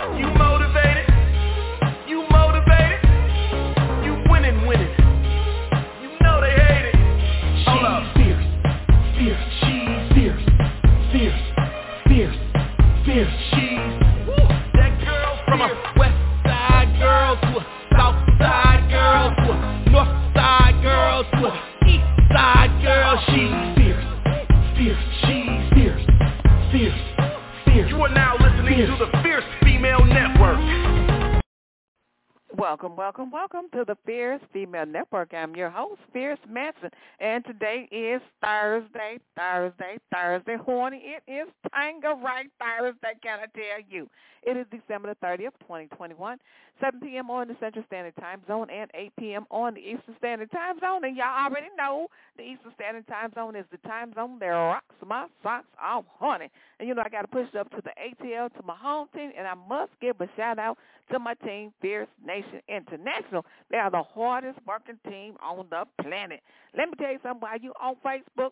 You motivated? You motivated? You winning. You know they hate it. Hold up. Fierce. She's fierce. She's that girl from a west side girl to a south side girl to a north side girl to a east side girl. She's fierce. She's fierce. You are now listening to the Fierce Female Network. Welcome to the Fierce Female Network. I'm your host, Fierce Manson, and today is Thursday. Horny, it is Tango Right Thursday, can I tell you? It is December the 30th, 2021, 7 p.m. on the Central Standard Time Zone and 8 p.m. on the Eastern Standard Time Zone. And y'all already know the Eastern Standard Time Zone is the time zone that rocks my socks off, honey. And, you know, I got to push it up to the ATL, to my home team, and I must give a shout-out to my team, Fierce Nation International. They are the hardest working team on the planet. Let me tell you something. While you on Facebook,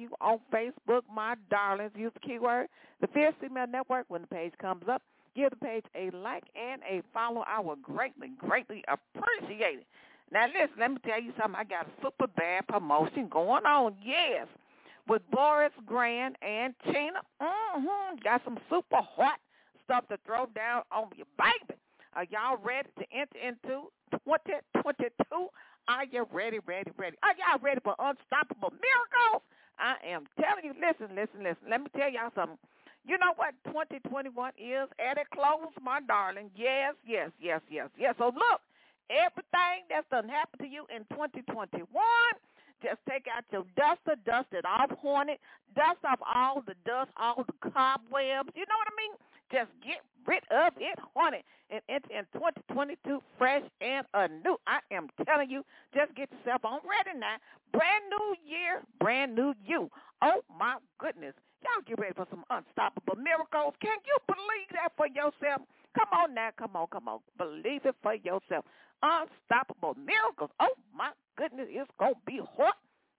my darlings, use the keyword, the Fierce Female Network. When the page comes up, give the page a like and a follow. I will greatly appreciate it. Now, listen, let me tell you something. I got a super bad promotion going on, yes, with Boris Grand and Tina. Got some super hot stuff to throw down on you, baby. Are y'all ready to enter into 2022? Are you ready? Are y'all ready for unstoppable miracles? I am telling you, listen. Let me tell y'all something. You know what 2021 is at a close, my darling. Yes. So look, everything that's done happened to you in 2021, just take out your duster, dust it off, hornet, dust off all the dust, all the cobwebs. You know what I mean? Just get rid of it, hornet, and enter in 2022 fresh and anew. I am telling you, just get yourself on ready now. Brand new year, brand new you. Oh, my goodness. Y'all get ready for some unstoppable miracles. Can you believe that for yourself? Come on now, come on. Believe it for yourself. Unstoppable miracles. Oh, my goodness, it's going to be hot.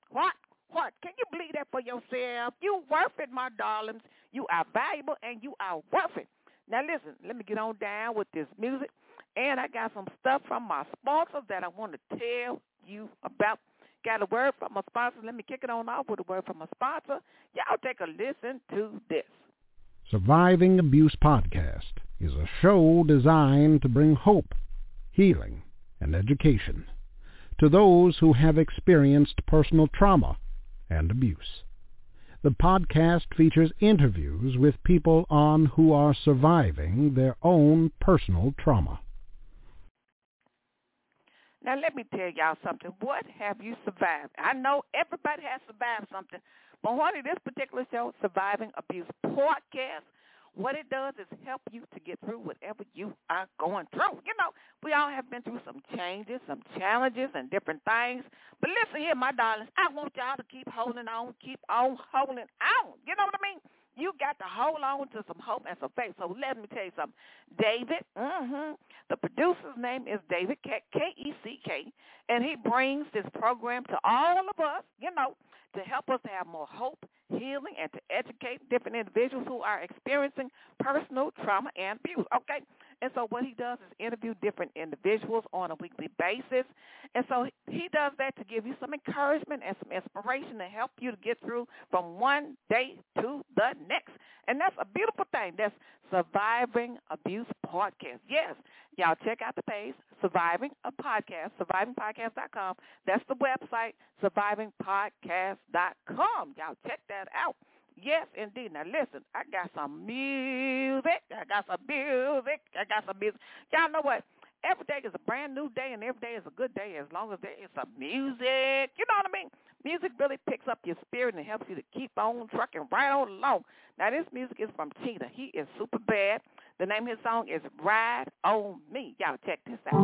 Can you believe that for yourself? You worth it, my darlings. You are valuable and you are worth it. Now, listen, let me get on down with this music. And I got some stuff from my sponsors that I want to tell you about. Got a word from my sponsor. Let me kick it on off with a word from my sponsor. Y'all take a listen to this. Surviving Abuse Podcast is a show designed to bring hope, healing, and education to those who have experienced personal trauma and abuse. The podcast features interviews with people who are surviving their own personal trauma. Now, let me tell y'all something. What have you survived? I know everybody has survived something, but honey, this particular show, Surviving Abuse Podcast, what it does is help you to get through whatever you are going through. You know, we all have been through some changes, some challenges, and different things. But listen here, my darlings, I want y'all to keep holding on, keep on holding on. You know what I mean? You got to hold on to some hope and some faith. So let me tell you something. David, the producer's name is David, K-E-C-K, and he brings this program to all of us, you know, to help us to have more hope, healing, and to educate different individuals who are experiencing personal trauma and abuse, okay? And so what he does is interview different individuals on a weekly basis. And so he does that to give you some encouragement and some inspiration to help you to get through from one day to the next. And that's a beautiful thing. That's Surviving Abuse Podcast. Yes, y'all check out the page, Surviving a Podcast, survivingpodcast.com. That's the website, survivingpodcast.com. Y'all check that out. Yes, indeed. Now, listen, I got some music. Y'all know what? Every day is a brand new day, and every day is a good day as long as there is some music. You know what I mean? Music really picks up your spirit and helps you to keep on trucking right on along. Now, this music is from Cheetah. He is super bad. The name of his song is Ride On Me. Y'all check this out.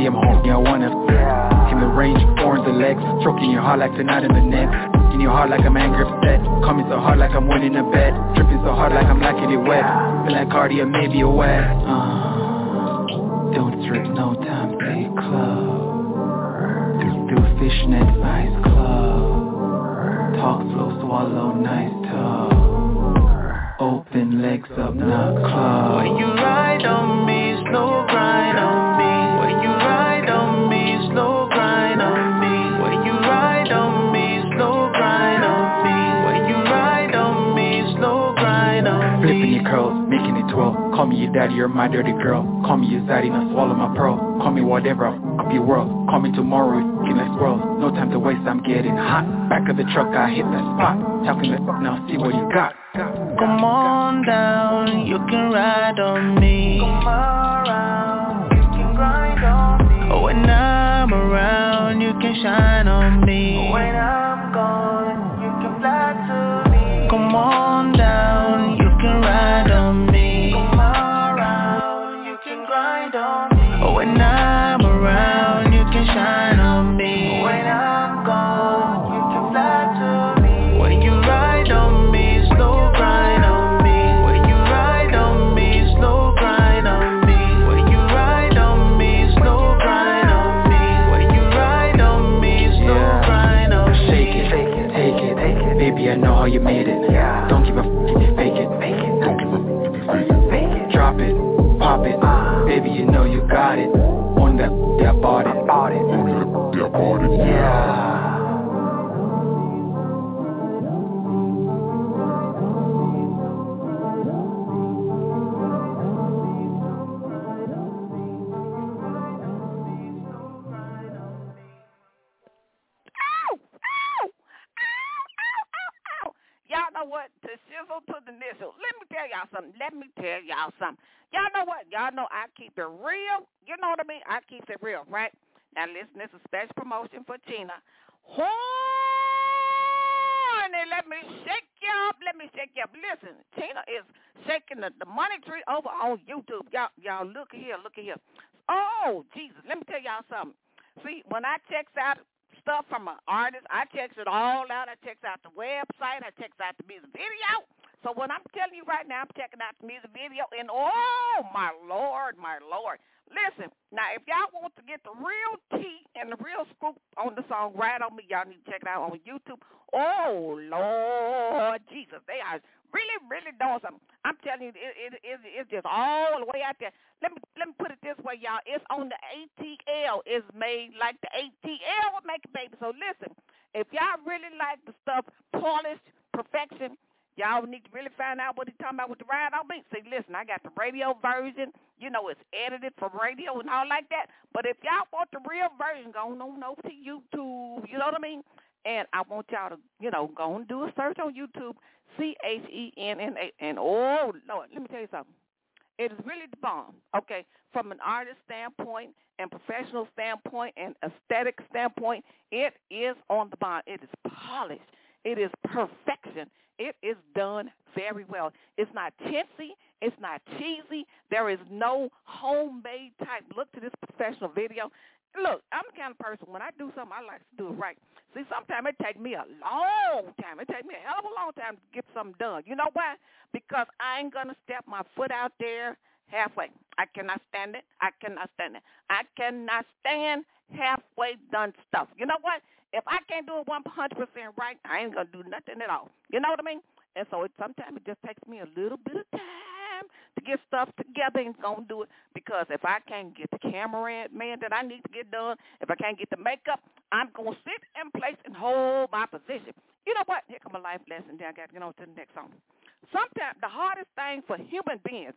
I'm home, yeah, I wanna in the range, orange the legs, stroking your heart like tonight in the neck. In your heart like I'm angry upset, coming so hard like I'm winning a bet, dripping so hard like I'm liking it wet, feel like Cardi or maybe a wet. Don't trip, no time, stay close. Do fishnet size clothes, talk slow, swallow, nice talk, open legs up, not close. When you ride on me, slow grind on me. When you ride on me, slow grind on me. When you ride on me, slow grind on me. When you ride on me, slow grind on me. Flipping your curls, making it twirl. Call me your daddy or my dirty girl. Call me your zaddy, now swallow my pearl. Call me whatever, up your world. Call me tomorrow, looking like squirrels. No time to waste, I'm getting hot. Back of the truck, I hit that spot. Talking that now, see what you got. Come on down, you can ride on me. Come around, you can grind on me. When I'm around, you can shine on me. When I'm gone, you can fly to me. Come on down, you can ride on me. Come around, you can grind on me. When I'm around, you can shine on me. When I'm gone, you can fly to me. When you ride on me, slow grind on me. When you ride on me, slow grind on me. When you ride on me, slow grind on me. When you ride on me, slow grind on me. Shake it, take it, baby, I know how you made it. Don't give a f*** if you fake it. Don't give a f*** if you fake it. Drop it, pop it, baby, you know you got it. On that, I bought it. On that, I bought it. Yeah. Y'all know what? To shizzle to the nizzle. Let me tell y'all something. Y'all know what? Y'all know I keep it real. You know what I mean? I keep it real, right? Now listen, this is a special promotion for Tina. Honey, let me shake you up. Listen, Tina is shaking the money tree over on YouTube. Y'all look here. Oh, Jesus. Let me tell y'all something. See, when I checks out stuff from an artist, I checks it all out. I checks out the website. I checks out the music video. So what I'm telling you right now, I'm checking out the music video, and oh, my Lord. Listen, now if y'all want to get the real tea and the real scoop on the song Ride On Me, y'all need to check it out on YouTube. Oh, Lord Jesus, they are really, really doing something. I'm telling you, it's just all the way out there. Let me put it this way, y'all. It's on the ATL. It's made like the ATL would make it, baby. So listen, if y'all really like the stuff polished, perfection, y'all need to really find out what he's talking about with the Ride On Me. See, listen, I got the radio version. You know, it's edited for radio and all like that. But if y'all want the real version, go on over to YouTube. You know what I mean? And I want y'all to, go and do a search on YouTube, CHENNA. And, oh, Lord, let me tell you something. It is really the bomb, okay? From an artist standpoint and professional standpoint and aesthetic standpoint, it is on the bomb. It is polished. It is perfection. It is done very well. It's not chintzy. It's not cheesy. There is no homemade type look to this professional video. Look, I'm the kind of person, when I do something, I like to do it right. See, sometimes it takes me a long time. It takes me a hell of a long time to get something done. You know why? Because I ain't going to step my foot out there halfway. I cannot stand it. I cannot stand stand halfway done stuff. You know what? If I can't do it 100% right, I ain't going to do nothing at all. You know what I mean? And so sometimes it just takes me a little bit of time to get stuff together and going to do it, because if I can't get the cameraman that I need to get done, if I can't get the makeup, I'm going to sit in place and hold my position. You know what? Here comes a life lesson. Then I got to get on to the next song. Sometimes the hardest thing for human beings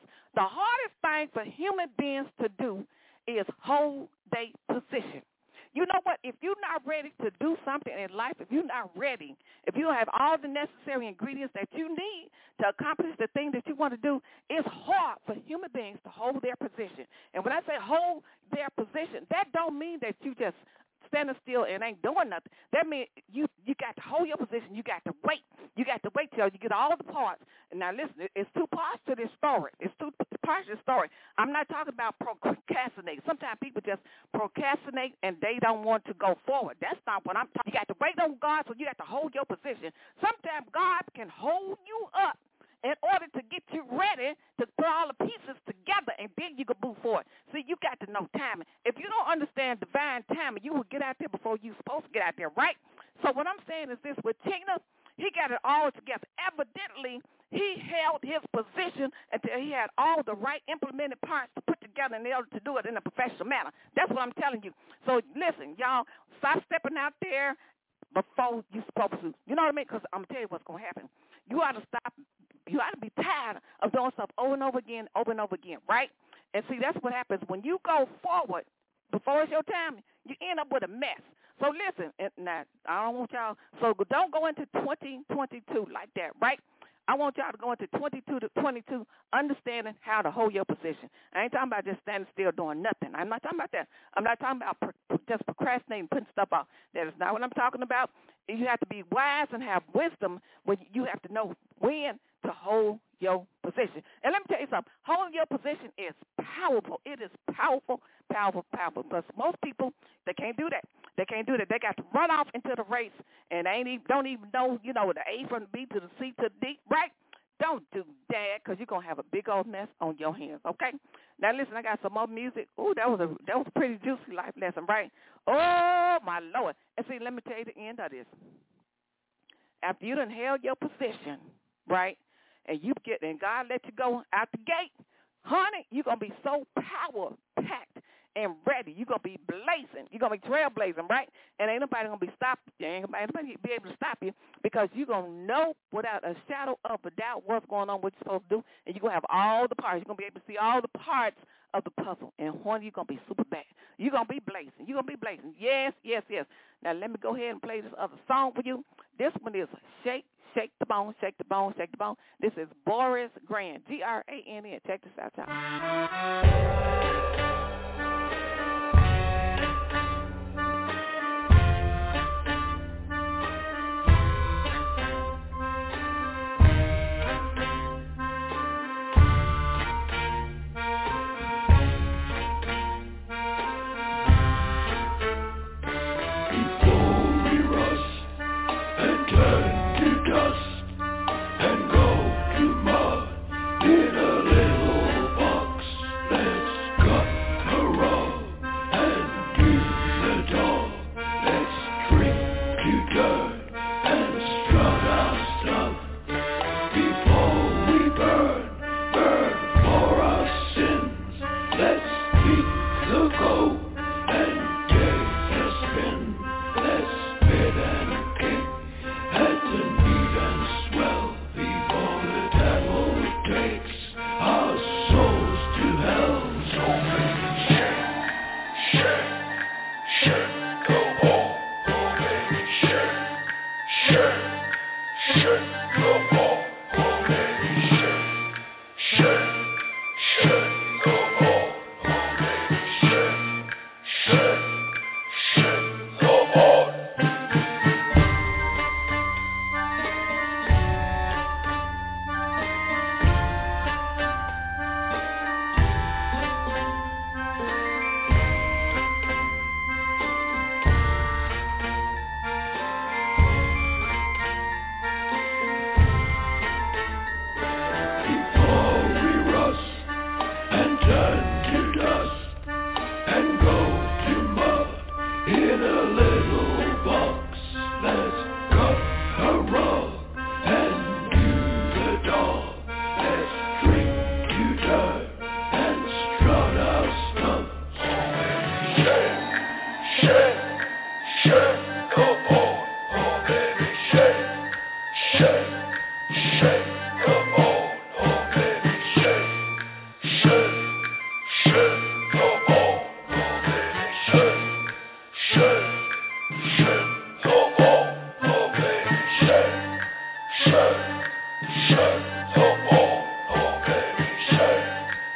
to do is hold their position. You know what? If you're not ready to do something in life, if you're not ready, if you don't have all the necessary ingredients that you need to accomplish the thing that you want to do, it's hard for human beings to hold their position. And when I say hold their position, that don't mean that you just standing still and ain't doing nothing, that means you got to hold your position. You got to wait. You got to wait till you get all the parts. And now listen, it's two parts to this story. It's two parts to the story. I'm not talking about procrastinating. Sometimes people just procrastinate and they don't want to go forward. That's not what I'm talking. You got to wait on God, so you got to hold your position. Sometimes God can hold you up in order to get you ready to put all the pieces together, and then you can move forward. See, you got to know timing. If you don't understand divine timing, you will get out there before you're supposed to get out there, right? So what I'm saying is this: with Tina, he got it all together. Evidently, he held his position until he had all the right implemented parts to put together in order to do it in a professional manner. That's what I'm telling you. So listen, y'all, stop stepping out there before you're supposed to. You know what I mean? Because I'm going to tell you what's going to happen. You ought to stop. You ought to be tired of doing stuff over and over again, right? And see, that's what happens when you go forward before it's your time. You end up with a mess. So listen, now I don't want y'all. So don't go into 2022 like that, right? I want y'all to go into 22 to 22, understanding how to hold your position. I ain't talking about just standing still doing nothing. I'm not talking about that. I'm not talking about just procrastinating, putting stuff off. That is not what I'm talking about. You have to be wise and have wisdom when you have to know when to hold your position. And let me tell you something. Holding your position is powerful. It is powerful, powerful, powerful. Because most people, they can't do that. They can't do that. They got to run off into the race and don't even know, the A from the B to the C to the D, right? Don't do that, because you're going to have a big old mess on your hands, okay? Now, listen, I got some more music. Ooh, that was a pretty juicy life lesson, right? Oh, my Lord. And see, let me tell you the end of this. After you done held your position, right, and God let you go out the gate, honey, you're going to be so power-packed and ready. You're going to be blazing. You're going to be trailblazing, right? And ain't nobody going to be stopping you. Ain't nobody be able to stop you, because you're going to know without a shadow of a doubt what's going on, what you're supposed to do, and you're going to have all the parts. You're going to be able to see all the parts of the puzzle, and honey, you're going to be super bad. You're going to be blazing. You're going to be blazing. Yes, yes, yes. Now, let me go ahead and play this other song for you. This one is Shake, Shake the Bone, Shake the Bone, Shake the Bone. This is Boris Grand, G-R-A-N-N. Check this out, y'all.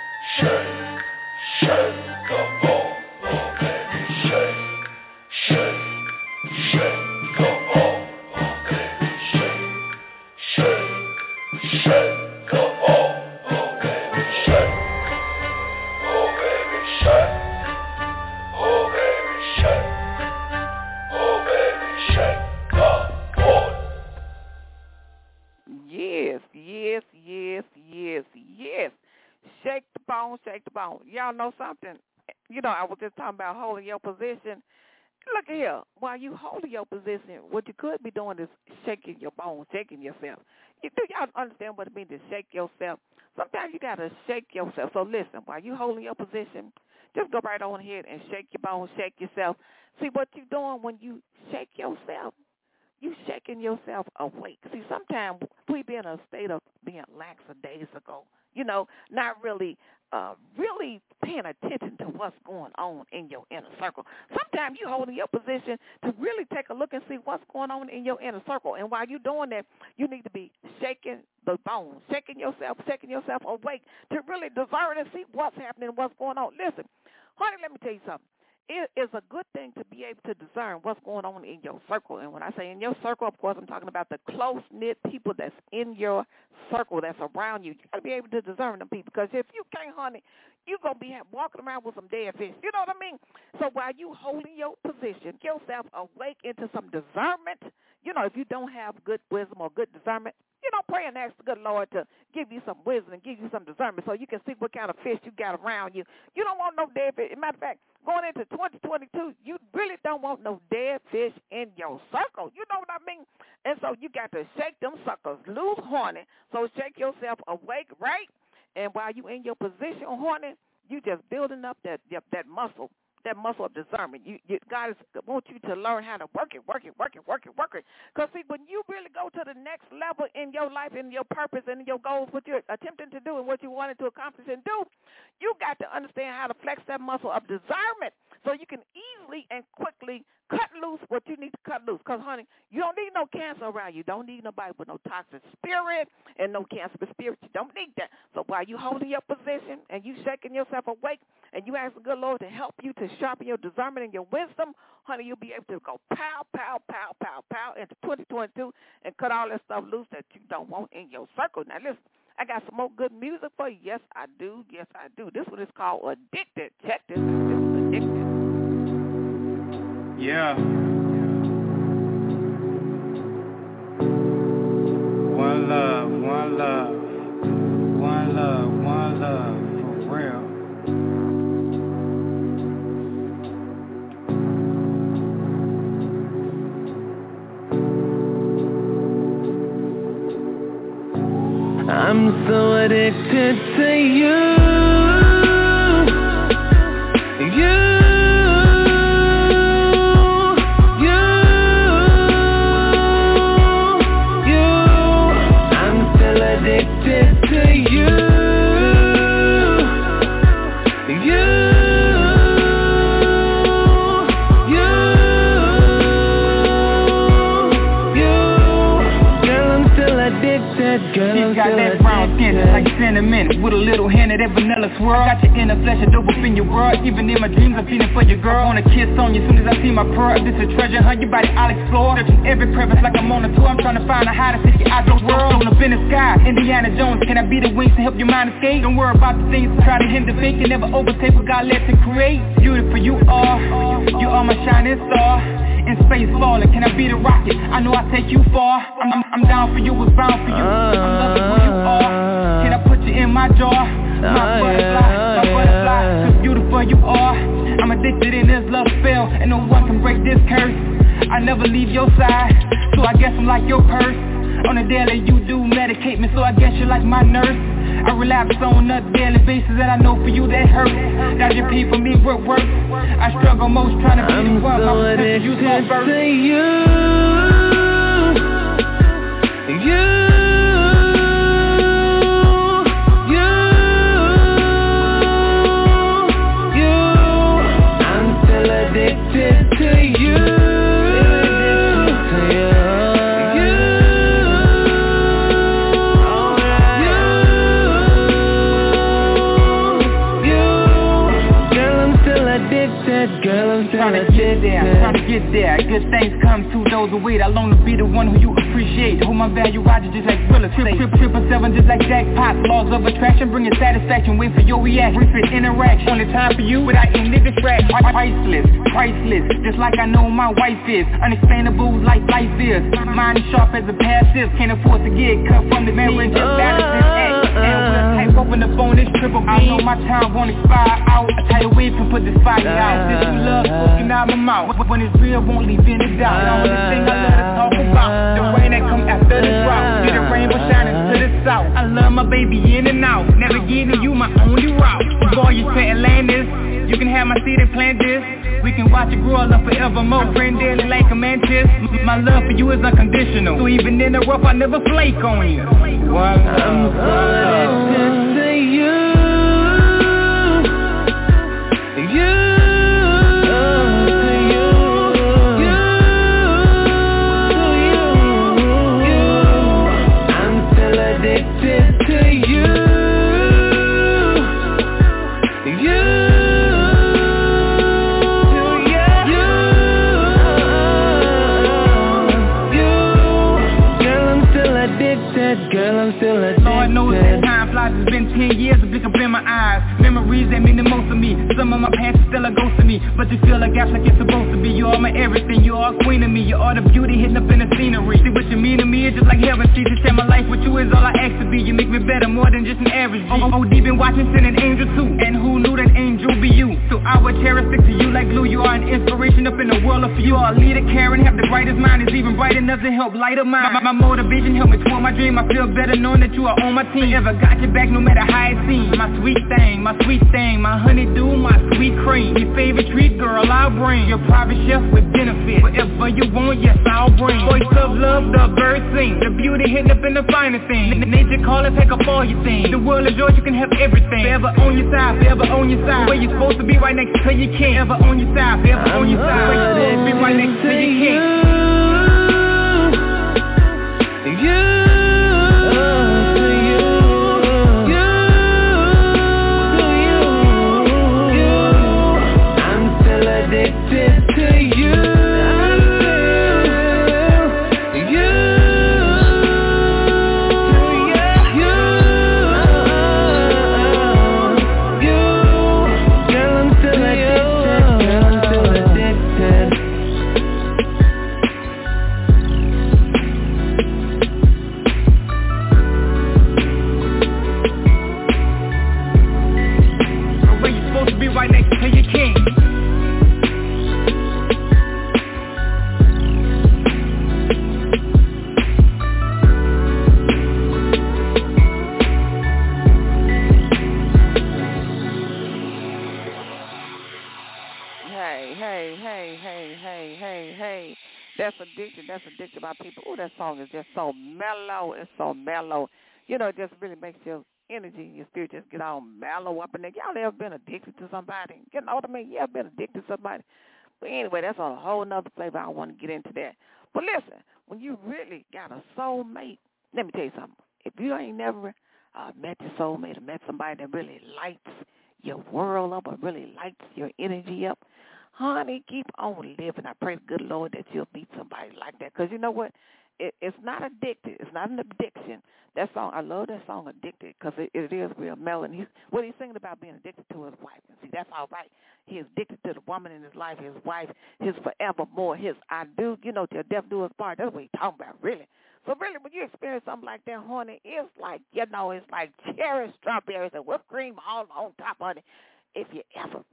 Shake, bone. Y'all know something? You know, I was just talking about holding your position. Look here. While you holding your position, what you could be doing is shaking your bones, shaking yourself. Do y'all understand what it means to shake yourself? Sometimes you got to shake yourself. So listen, while you holding your position, just go right on ahead and shake your bones, shake yourself. See what you're doing when you shake yourself? You shaking yourself awake. See, sometimes we be in a state of being lackadaisical, you know, not really paying attention to what's going on in your inner circle. Sometimes you holding your position to really take a look and see what's going on in your inner circle. And while you're doing that, you need to be shaking the bones, shaking yourself awake to really discern and see what's happening, what's going on. Listen, honey, let me tell you something. It is a good thing to be able to discern what's going on in your circle. And when I say in your circle, of course, I'm talking about the close-knit people that's in your circle, that's around you. You got to be able to discern them people, because if you can't, honey, you're going to be walking around with some dead fish. You know what I mean? So while you holding your position, get yourself awake into some discernment. You know, if you don't have good wisdom or good discernment, you know, pray and ask the good Lord to give you some wisdom and give you some discernment so you can see what kind of fish you got around you. You don't want no dead fish. As a matter of fact, going into 2022, you really don't want no dead fish in your circle. You know what I mean? And so you got to shake them suckers loose, horny. So shake yourself awake, right? And while you in your position, horny, you just building up that muscle. That muscle of discernment. God wants you to learn how to work it. Because, see, when you really go to the next level in your life, in your purpose, and in your goals, what you're attempting to do and what you wanted to accomplish and do, you got to understand how to flex that muscle of discernment so you can easily and quickly cut loose what you need to cut loose. Because, honey, you don't need no cancer around you. Don't need nobody with no toxic spirit and no cancer spirit. You don't need that. So while you holding your position and you shaking yourself awake and you ask the good Lord to help you to sharpen your discernment and your wisdom, honey, you'll be able to go pow, pow, pow, pow, pow into 2022 and cut all that stuff loose that you don't want in your circle. Now, listen, I got some more good music for you. Yes, I do. Yes, I do. This one is called Addicted. Check this out. This is Addicted. Yeah. One love, one love, one love, one love, for real. I'm so addicted to you. Like sentiment with a little hint of that vanilla swirl. Got your inner flesh, a dope up in your world. Even in my dreams, I'm feeling for your girl. I wanna kiss on you soon as I see my pearl. This a treasure hunt, your body I'll explore. Searching every crevice like I'm on a tour. I'm trying to find a how to take you out the world. Floating up in the sky, Indiana Jones. Can I be the wings to help your mind escape? Don't worry about the things that try to hinder fate. You never overtake what God lets it create. Beautiful you are my shining star. In space falling, can I be the rocket? I know I take you far. I'm down for you, was bound for you. I'm loving who you are. Can I put you in my jar? My butterfly, cause beautiful you are. I'm addicted in this love spell, and no one can break this curse. I never leave your side, so I guess I'm like your purse. On a daily you do medicate me, so I guess you're like my nurse. I relapse on a daily basis, and I know for you that hurts. That your pee for me work. I struggle most trying to be the one. I'm so addicted to you. I'm still addicted to you. Trying to get there. Good things come to those who wait. I long to be the one who you appreciate. Who my value rides just like real estate. 777 just like jackpots. Laws of attraction bringing satisfaction. Wait for your reaction. Brief interaction. Only time for you without any distraction. Priceless. Just like I know my wife is. Unexplainable like life is. Mind is sharp as a passive. Can't afford to get cut from the marriage. Just balance this act. And we'll Pipe open up on this triple B. I know my time won't expire out. A tidal wave can put this fire out. This you love spoken out my mouth. When it's real, won't leave any doubt. The only thing I love to talk about, the rain that come after the drought. See the rainbow shining to the south. I love my baby in and out. Navigating you my only route. Boy, you say Atlantis. You can have my seed and plant this. We can watch it grow up forevermore. Friend daily like a mantis. My love for you is unconditional. So even in the rough, I never flake on you. I'm so addicted to you. Lord knows that time flies. It's been 10 years, a blink up in my eyes. Memories that mean the most to me. Some of my past is still a ghost to me, but you feel like gaps like it's supposed to be. You are my everything, you are a queen of me. You are the beauty hidden up in the scenery. See what you mean to me is just like heaven. See to share my life with you is all I ask to be. You make me better, more than just an average G. OD been watching, send an angel too. And who knew that angel be you? So I would cherish, stick to you like glue. You are an inspiration up in the world of you. Are a leader, caring, have the brightest mind. Is even bright enough to help light up mine. My motivation help me toward my dream. I feel better knowing that you are on my team. Ever got your back no matter how it seems. My sweet thing, my honeydew, my sweet cream. Your favorite treat, girl, I'll bring. Your private chef with benefits. Whatever you want, yes, I'll bring. Voice of love, the bird sing. The beauty hidden up in the finest thing. Nature call it, take up all your things. The world is yours, you can have everything. Forever on your side, forever on your side. Where you're supposed to be right next to your king. Forever on your side, forever on your side. Where you're supposed to be right next to your king. That's addicted by people. Oh, that song is just so mellow. It's so mellow. You know, it just really makes your energy and your spirit just get all mellow up in there. Y'all ever been addicted to somebody? You know what I mean? You ever been addicted to somebody? But anyway, that's on a whole nother flavor. I don't want to get into that. But listen, when you really got a soulmate, let me tell you something. If you ain't never met your soulmate or met somebody that really lights your world up or really lights your energy up, honey, keep on living. I pray to good Lord that you'll meet somebody like that. Because you know what? It's not addicted. It's not an addiction. That song, I love that song, Addicted, because it is real mellow. What he's singing about being addicted to his wife. And see, that's all right. He's addicted to the woman in his life, his wife, his forevermore, his I do, you know, till death do us part. That's what he's talking about, really. So really, when you experience something like that, honey, it's like, you know, it's like cherry strawberries and whipped cream all on top, honey. If you ever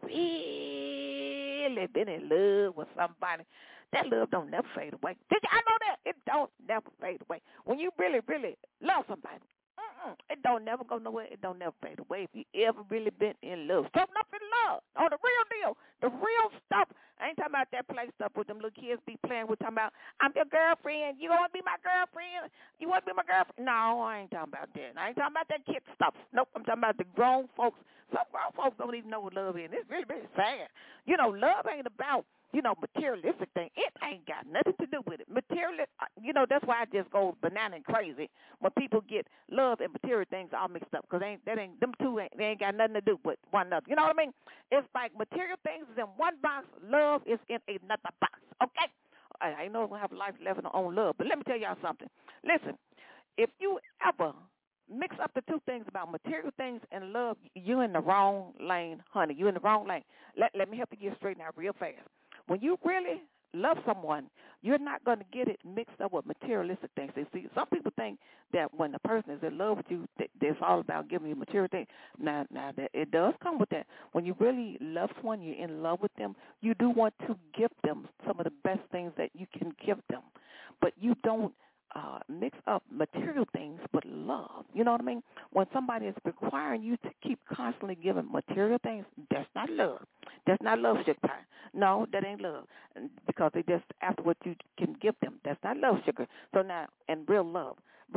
really been in love with somebody, that love don't never fade away. Did y'all know that? It don't never fade away. When you really, really love somebody, it don't never go nowhere. It don't never fade away. If you ever really been in love, something up in love, on the real deal, the real stuff. I ain't talking about that play stuff with them little kids be playing. We're talking about, I'm your girlfriend. You want to be my girlfriend? You want to be my girlfriend? No, I ain't talking about that. I ain't talking about that kid stuff. Nope, I'm talking about the grown folks. Some grown folks don't even know what love is. It's really, really sad. You know, love ain't about, you know, materialistic thing. It ain't got nothing to do with it. Material, you know, that's why I just go banana and crazy when people get love and material things all mixed up, because them two they ain't got nothing to do with one another. You know what I mean? It's like material things is in one box, love is in another box. Okay? I know we'll have life living on love, but let me tell y'all something. Listen, if you ever mix up the two things about material things and love, you're in the wrong lane, honey. You're in the wrong lane. Let me help you get straightened out real fast. When you really love someone, You're not going to get it mixed up with materialistic things. See, some people think that when a person is in love with you, that it's all about giving you material things. Now that it does come with that. When you really love someone, you're in love with them, you do want to give them some of the best things that you can give them. But you don't mix up material things with love. You know what I mean? When somebody is requiring you to keep constantly giving material things, that's not love. That's not love, sugar pie. No, that ain't love, because they just after what you can give them. That's not love, sugar. So now, and real love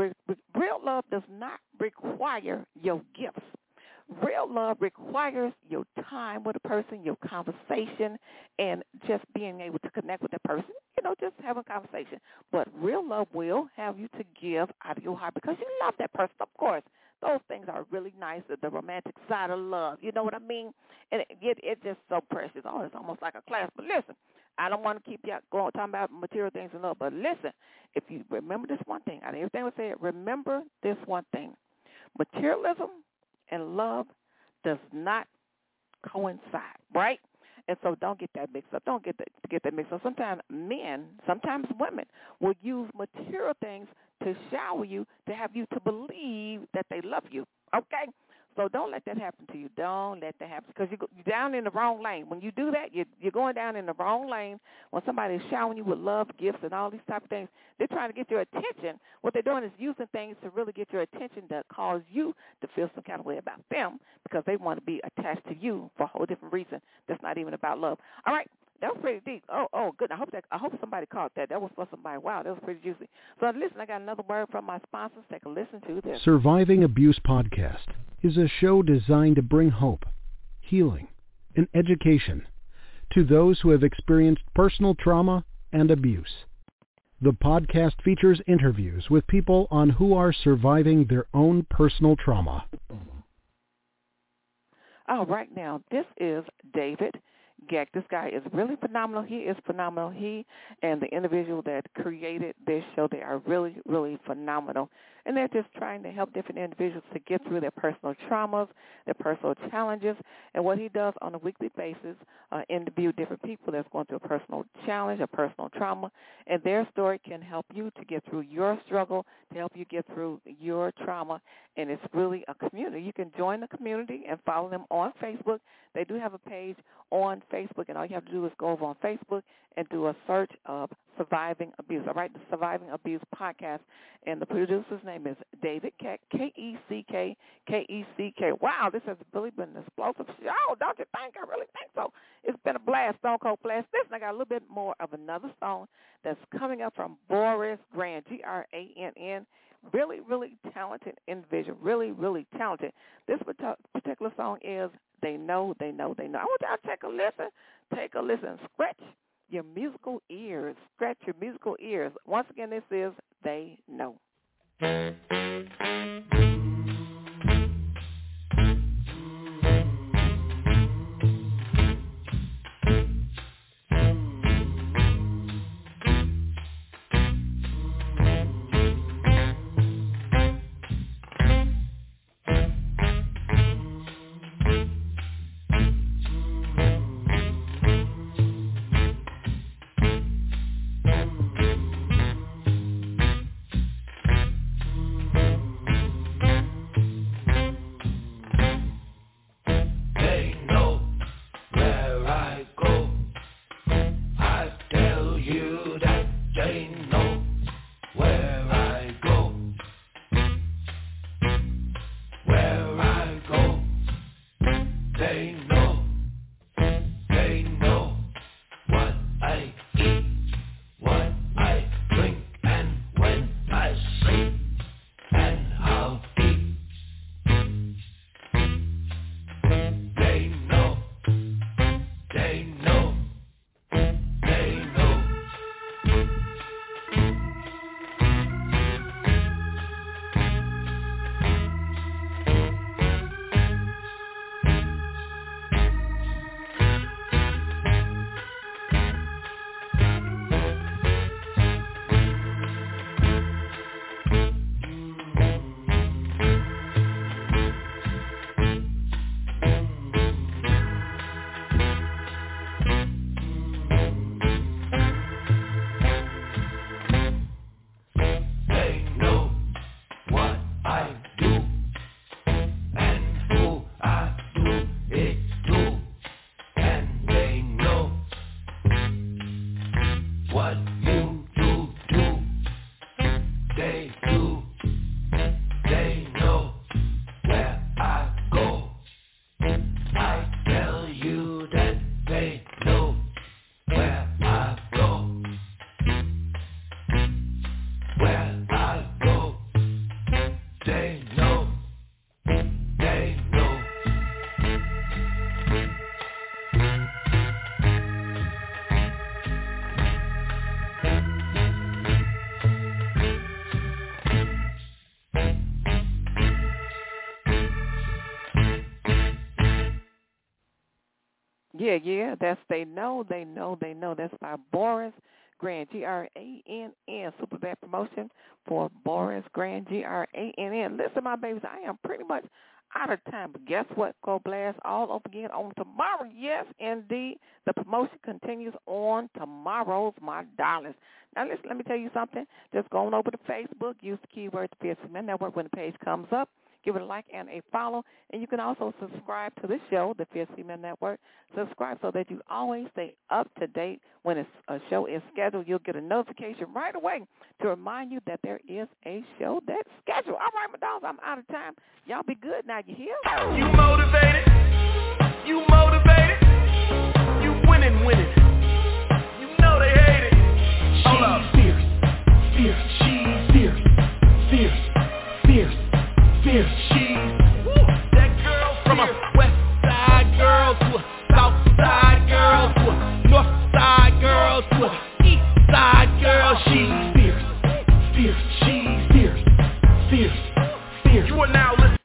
does not require your gifts. Real love requires your time with a person, your conversation, and just being able to connect with that person, just having a conversation. But real love will have you to give out of your heart because you love that person, of course. Those things are really nice, the romantic side of love. You know what I mean? And it's just so precious. Oh, it's almost like a class. But listen, I don't want to keep you talking about material things and love. But listen, if you remember this one thing, everything was said, remember this one thing. Materialism and love does not coincide, right? And so don't get that mixed up. Don't get that mixed up. Sometimes men, sometimes women will use material things to shower you, to have you to believe that they love you, okay? So don't let that happen to you. Don't let that happen because you're down in the wrong lane. When you do that, you're going down in the wrong lane. When somebody is showering you with love, gifts, and all these type of things, they're trying to get your attention. What they're doing is using things to really get your attention to cause you to feel some kind of way about them because they want to be attached to you for a whole different reason that's not even about love. All right. That was pretty deep. Oh, good. I hope somebody caught that. That was for somebody. Wow, that was pretty juicy. So listen, I got another word from my sponsors. Take a listen to this. Surviving Abuse Podcast is a show designed to bring hope, healing, and education to those who have experienced personal trauma and abuse. The podcast features interviews with people on who are surviving their own personal trauma. All right, now, this is David Geck. This guy is really phenomenal. He is phenomenal. He and the individual that created this show, they are really, really phenomenal. And they're just trying to help different individuals to get through their personal traumas, their personal challenges. And what he does on a weekly basis, interview different people that's going through a personal challenge, a personal trauma, and their story can help you to get through your struggle, to help you get through your trauma. And it's really a community. You can join the community and follow them on Facebook. They do have a page on Facebook, and all you have to do is go over on Facebook and do a search of Surviving Abuse. All right, the Surviving Abuse Podcast. And the producer's name is David Keck, Keck, Keck. Wow, this has really been an explosive show, don't you think? I really think so. It's been a blast, Stone Cold blast. Listen, I got a little bit more of another song that's coming up from Boris Grann, Grann. Really, really talented individual, really, really talented. This particular song is They Know. I want y'all to take a listen, scratch your musical ears, Once again, this is They Know. Yeah, that's They Know. That's by Boris Grand, Grann. Super bad promotion for Boris Grand, Grann. Listen, my babies, I am pretty much out of time, but guess what? Go blast all over again on tomorrow. Yes, indeed. The promotion continues on tomorrow's, my darlings. Now, listen, let me tell you something. Just go on over to Facebook, use the keyword The Fierce Female Network when the page comes up. Give it a like and a follow. And you can also subscribe to this show, The Fierce Female Network. Subscribe so that you always stay up to date when a show is scheduled. You'll get a notification right away to remind you that there is a show that's scheduled. All right, my dogs, I'm out of time. Y'all be good now. You hear? You motivated. You motivated. You winning. You know they hate it. Hold up. Fierce. She's fierce. That girl from a west side girl to a south side girl to a north side girl to a east side girl. She's fierce. She's fierce. You are now listening.